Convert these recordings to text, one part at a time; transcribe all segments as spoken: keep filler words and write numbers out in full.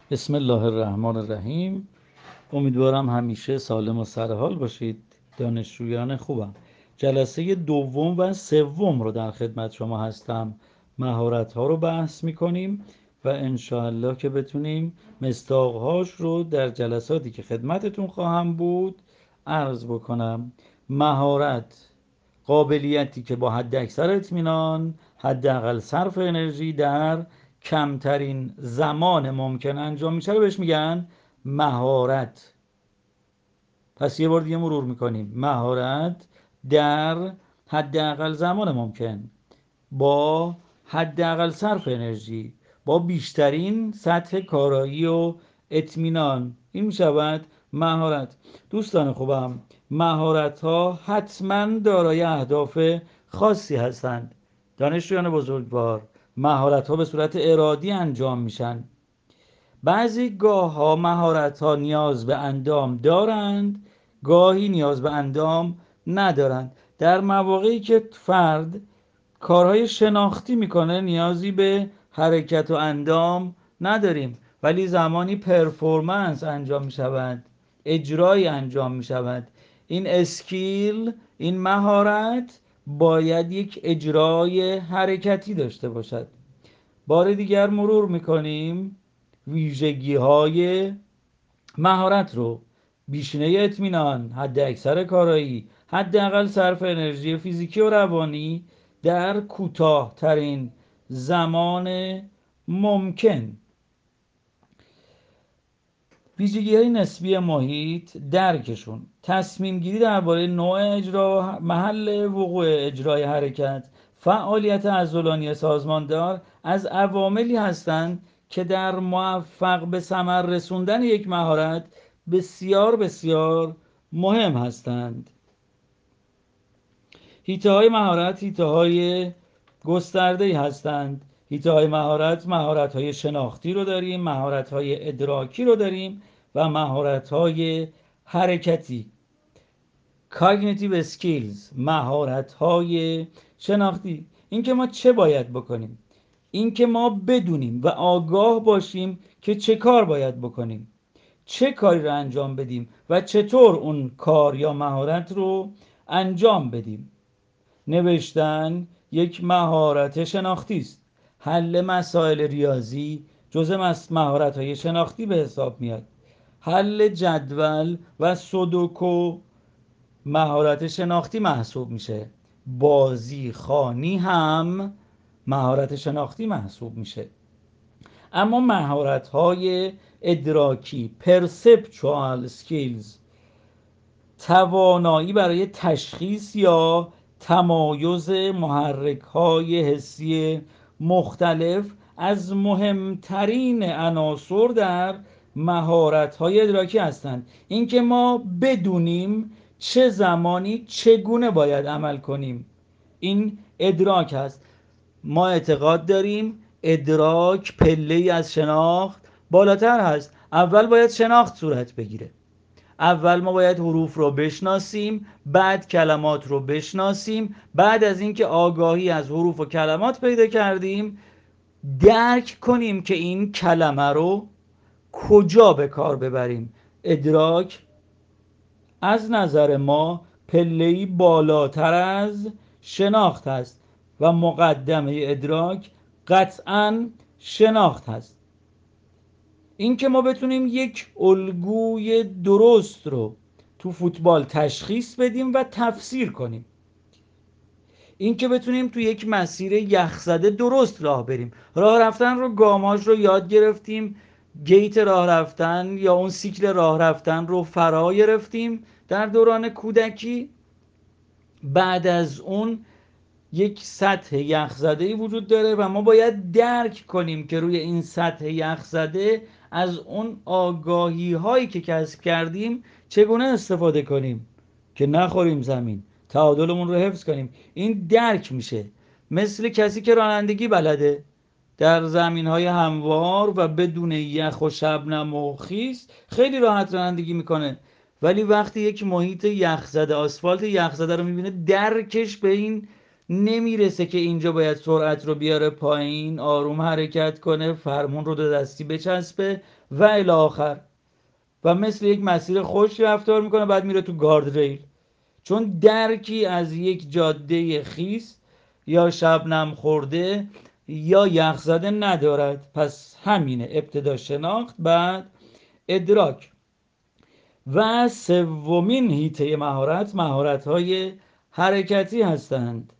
بسم الله الرحمن الرحیم. امیدوارم همیشه سالم و سرحال باشید دانشجویان خوبم. جلسه دوم و سوم رو در خدمت شما هستم. مهارت ها رو بحث میکنیم و انشاءالله که بتونیم مصداقهاش رو در جلساتی که خدمتتون خواهم بود عرض بکنم. مهارت قابلیتی که با حد اکثر اطمینان، حداقل صرف انرژی در کمترین زمان ممکن انجام میشه رو بهش میگن مهارت. پس یه بار دیگه مرور میکنیم. مهارت در حداقل زمان ممکن، با حداقل صرف انرژی، با بیشترین سطح کارایی و اطمینان، این میشود مهارت. دوستان خوبم، مهارت ها حتما دارای اهداف خاصی هستند. دانشجویان بزرگوار، مهارت ها به صورت ارادی انجام میشن. بعضی گاه ها مهارت ها نیاز به اندام دارند، گاهی نیاز به اندام ندارند. در مواقعی که فرد کارهای شناختی میکنه نیازی به حرکت و اندام نداریم، ولی زمانی پرفورمنس انجام میشود، اجرای انجام میشود، این اسکیل، این مهارت باید یک اجرای حرکتی داشته باشد. بار دیگر مرور میکنیم ویژگی های مهارت رو: بیشینه اطمینان، حد اکثر کارایی، حداقل صرف انرژی فیزیکی و روانی در کوتاه ترین زمان ممکن. ویژگی های نسبی محیط، درکشون، تصمیم گیری درباره نوع اجرا، محل وقوع اجرای حرکت، فعالیت عضلانی سازماندار از عواملی هستند که در موفق به ثمر رسوندن یک مهارت بسیار بسیار مهم هستند. حیطه های مهارت حیطه های گسترده‌ای هستند. حیطه های مهارت مهارت های شناختی رو داریم، مهارت های ادراکی رو داریم و مهارت های حرکتی، cognitive skills، مهارت های شناختی. اینکه ما چه باید بکنیم، اینکه ما بدونیم و آگاه باشیم که چه کار باید بکنیم، چه کاری رو انجام بدیم و چطور اون کار یا مهارت رو انجام بدیم. نوشتن یک مهارت شناختی است. حل مسائل ریاضی جزء مهارت‌های شناختی به حساب میاد. حل جدول و سودوکو مهارت شناختی محسوب میشه. بازی خانی هم مهارت شناختی محسوب میشه. اما مهارت‌های ادراکی، perceptual skills، توانایی برای تشخیص یا تمایز محرک‌های حسی مختلف، از مهمترین عناصر در مهارت‌های ادراکی هستند. اینکه ما بدونیم چه زمانی چگونه باید عمل کنیم، این ادراک هست. ما اعتقاد داریم ادراک پله‌ای از شناخت بالاتر هست. اول باید شناخت صورت بگیره. اول ما باید حروف رو بشناسیم، بعد کلمات رو بشناسیم. بعد از اینکه آگاهی از حروف و کلمات پیدا کردیم، درک کنیم که این کلمه رو کجا به کار ببریم. ادراک از نظر ما پله‌ای بالاتر از شناخت است و مقدمه ادراک قطعاً شناخت هست. این که ما بتونیم یک الگوی درست رو تو فوتبال تشخیص بدیم و تفسیر کنیم. این که بتونیم تو یک مسیر یخزده درست راه بریم. راه رفتن رو، گاماش رو یاد گرفتیم، گیت راه رفتن یا اون سیکل راه رفتن رو فرا گرفتیم در دوران کودکی. بعد از اون یک سطح یخزده‌ای وجود داره و ما باید درک کنیم که روی این سطح یخزده از اون آگاهی هایی که کسب کردیم چگونه استفاده کنیم که نخوریم زمین، تعادلمون رو حفظ کنیم. این درک میشه. مثل کسی که رانندگی بلده در زمین های هموار و بدون یخ و شبنم و خیس خیلی راحت رانندگی میکنه، ولی وقتی یک محیط یخزده، آسفالت یخزده رو میبینه، درکش به این نمیرسه که اینجا باید سرعت رو بیاره پایین، آروم حرکت کنه، فرمون رو دو دستی بچسبه و الی آخر، و مثل یک مسیر خوش رفتار میکنه، بعد میره تو گارد ریل، چون درکی از یک جاده خیس یا شبنم خورده یا یخزده ندارد. پس همینه، ابتدا شناخت، بعد ادراک. و سومین هیته مهارت، مهارت‌های حرکتی هستند.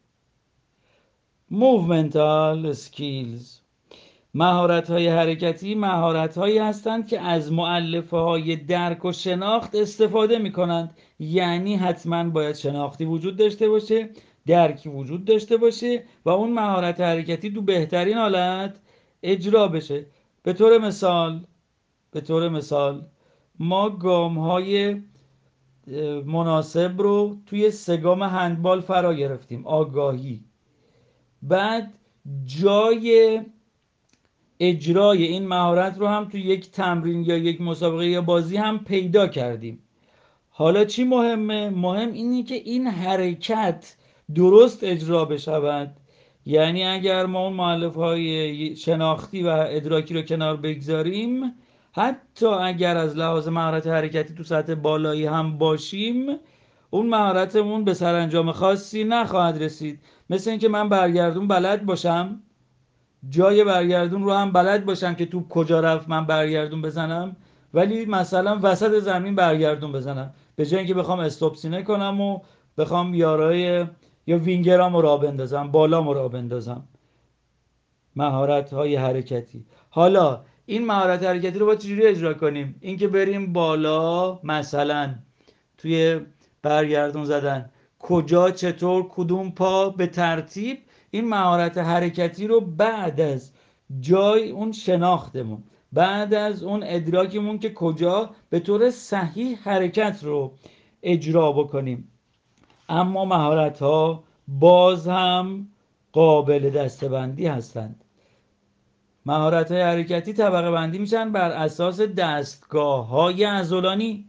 موومنتال سکیلز. مهارت‌های حرکتی مهارت‌هایی هستند که از مؤلفه‌های درک و شناخت استفاده می‌کنند. یعنی حتما باید شناختی وجود داشته باشه، درکی وجود داشته باشه و اون مهارت حرکتی تو بهترین حالت اجرا بشه. به طور مثال به طور مثال ما گام‌های مناسب رو توی سگام هندبال فرا گرفتیم، آگاهی. بعد جای اجرای این مهارت رو هم توی یک تمرین یا یک مسابقه یا بازی هم پیدا کردیم. حالا چی مهمه؟ مهم اینه که این حرکت درست اجرا بشود. یعنی اگر ما اون مؤلفه‌های شناختی و ادراکی رو کنار بگذاریم، حتی اگر از لحاظ مهارت حرکتی تو سطح بالایی هم باشیم، اون مهارتمون به سرانجام خاصی نخواهد رسید. مثل اینکه من برگردون بلد باشم، جای برگردون رو هم بلد باشم که توپ کجا رفت من برگردون بزنم، ولی مثلا وسط زمین برگردون بزنم، به جای اینکه بخوام استاپ سینه کنم و بخوام یارای یا وینگرام رو راه بندازم، بالام رو راه بندازم. مهارت های حرکتی. حالا این مهارت حرکتی رو با چجوری اجرا کنیم؟ اینکه بریم بالا، مثلا توی برگردون زدن کجا، چطور، کدوم پا، به ترتیب. این مهارت حرکتی رو بعد از جای اون شناختمون، بعد از اون ادراکمون که کجا به طور صحیح حرکت رو اجرا بکنیم. اما مهارت ها باز هم قابل دسته‌بندی هستند. مهارت های حرکتی طبقه بندی میشن بر اساس دستگاه های عضلانی.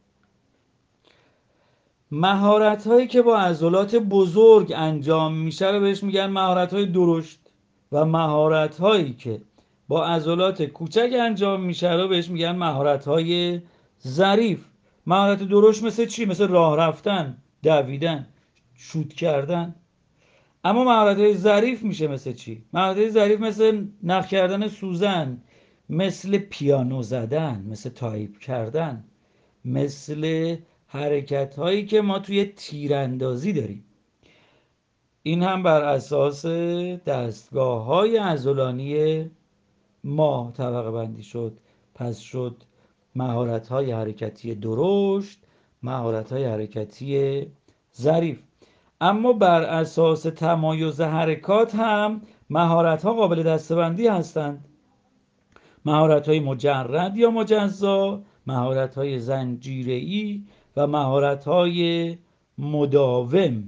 مهارت هایی که با عضلات بزرگ انجام میشه رو بهش میگن مهارت های درشت، و مهارت هایی که با عضلات کوچک انجام میشه رو بهش میگن مهارت های ظریف. مهارت درشت مثل چی؟ مثل راه رفتن، دویدن، شوت کردن. اما مهارت های ظریف میشه مثل چی؟ مهارت های ظریف مثل نخ کردن سوزن، مثل پیانو زدن، مثل تایپ کردن، مثل حرکت هایی که ما توی تیراندازی داریم. این هم بر اساس دستگاه های عضلانی ما طبقه بندی شد. پس شد مهارت های حرکتی درشت، مهارت های حرکتی ظریف. اما بر اساس تمایز حرکات هم مهارت ها قابل دسته‌بندی هستند. مهارت های مجرد یا مجزا، مهارت های زنجیره‌ای و مهارت های مداوم.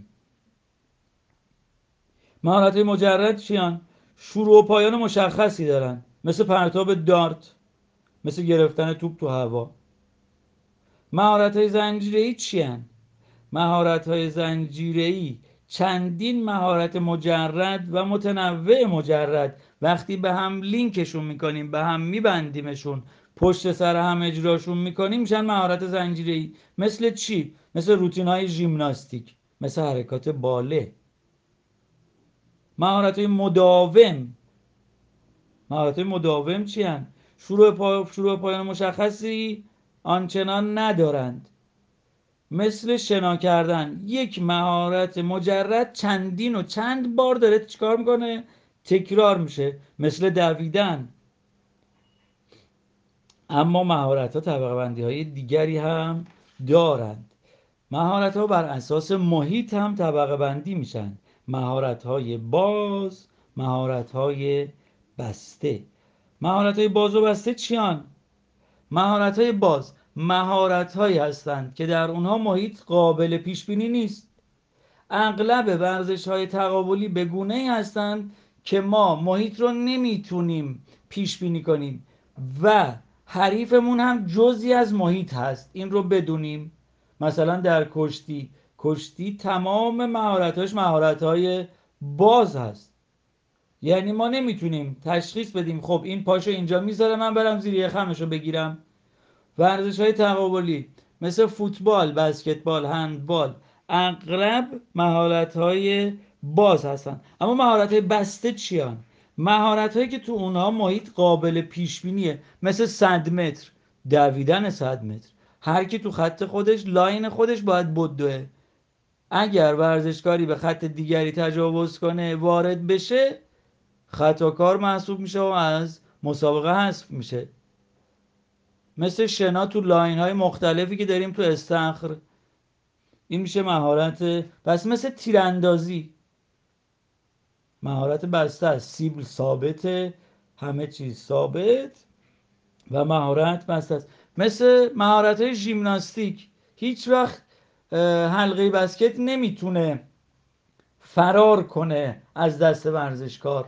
مهارت های مجرد چیان؟ شروع و پایان مشخصی دارن، مثل پرتاب دارت، مثل گرفتن توپ تو هوا. مهارت های زنجیره‌ای چیان؟ مهارت های زنجیره‌ای چندین مهارت مجرد و متنوع مجرد وقتی به هم لینکشون میکنیم، به هم میبندیمشون، پشت سر هم اجراشون میکنیم، میشن مهارت زنجیره‌ای. مثل چی؟ مثل روتین های ژیمناستیک، مثل حرکات باله. مهارت های مداوم. مهارت های مداوم چی هن؟ شروع پا... شروع پایان مشخصی آنچنان ندارند. مثل شنا کردن، یک مهارت مجرد چندین و چند بار داره چیکار میکنه؟ تکرار میشه. مثل دویدن. اما مهارت ها طبقه بندی های دیگری هم دارند. مهارت ها بر اساس محیط هم طبقه بندی میشن. مهارت های باز، مهارت های بسته. مهارت های باز و بسته چیان؟ مهارت های باز مهارت هایی هستند که در اونها محیط قابل پیش بینی نیست. اغلب ورزش های تقابلی به گونه ای هستند که ما محیط رو نمیتونیم پیش بینی کنیم و حریفمون هم جزئی از محیط هست، این رو بدونیم. مثلا در کشتی کشتی تمام مهارتاش مهارت های باز هست. یعنی ما نمیتونیم تشخیص بدیم خب این پاشو اینجا میذاره من برم زیر یخمشو بگیرم. ورزش های تقابلی مثل فوتبال، بسکتبال، هندبال اغلب مهارت های باز هستن. اما مهارت های بسته چیان؟ مهارت هایی که تو اونها محیط قابل پیش بینیه، مثل صد متر، دویدن صد متر. هر کی تو خط خودش، لاین خودش باید بدوه. اگر ورزشکاری به خط دیگری تجاوز کنه، وارد بشه، خطاکار محسوب میشه و از مسابقه حذف میشه. مثل شنا تو لاین های مختلفی که داریم تو استخر، این میشه مهارت. پس مثل تیراندازی، مهارت بسته است، سیبل ثابته، همه چیز ثابت و مهارت بسته است. مثل مهارت های ژیمناستیک، هیچ وقت حلقه بسکت نمیتونه فرار کنه از دست ورزشکار.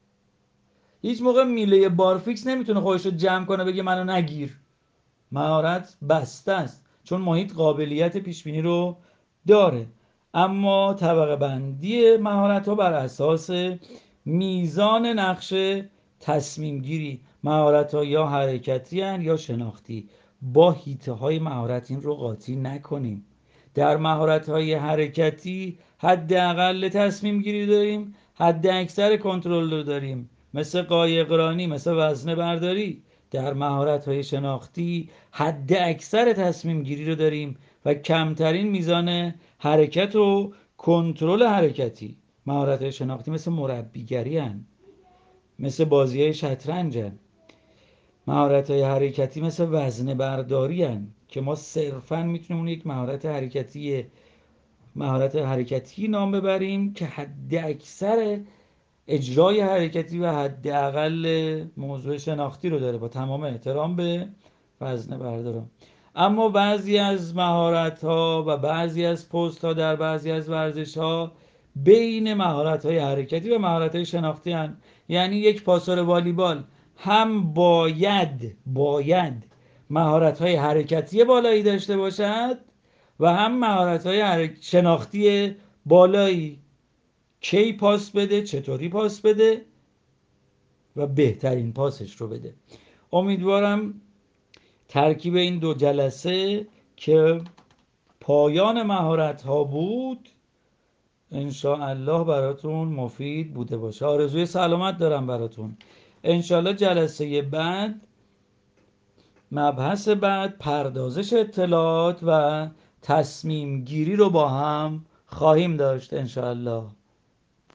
هیچ موقع میله بارفیکس نمیتونه خودش رو جمع کنه بگه منو نگیر. مهارت بسته است چون محیط قابلیت پیش بینی رو داره. اما طبقه بندی مهارت ها بر اساس میزان نقش تصمیم گیری، مهارت ها یا حرکتی هن یا شناختی. با هیته های مهارت این رو قاطی نکنیم. در مهارت های حرکتی حداقل تصمیم گیری داریم، حد اکثر کنترل رو داریم، مثل قایقرانی، مثل وزنه برداری. در مهارت های شناختی حد اکثر تصمیم گیری رو داریم و کمترین میزان حرکت و کنترل حرکتی. مهارت های شناختی مثل مربیگری هن، مثل بازی های شطرنج هن. مهارت های حرکتی مثل وزنه برداری هن که ما صرفا میتونیم اون یک مهارت حرکتی مهارت حرکتی نام ببریم که حد اکثر اجرای حرکتی و حداقل موضوع شناختی رو داره، با تمام احترام به وزنه بردارم. اما بعضی از مهارت ها و بعضی از پست ها در بعضی از ورزش ها بین مهارت های حرکتی و مهارت های شناختی هن. یعنی یک پاسور والیبال هم باید باید مهارت های حرکتی بالایی داشته باشد و هم مهارت های شناختی بالایی. کی پاس بده، چطوری پاس بده و بهترین پاسش رو بده. امیدوارم ترکیب این دو جلسه که پایان مهارت ها بود انشاءالله براتون مفید بوده باشه. آرزوی سلامت دارم براتون. انشاءالله جلسه بعد، مبحث بعد، پردازش اطلاعات و تصمیم گیری رو با هم خواهیم داشت انشاءالله.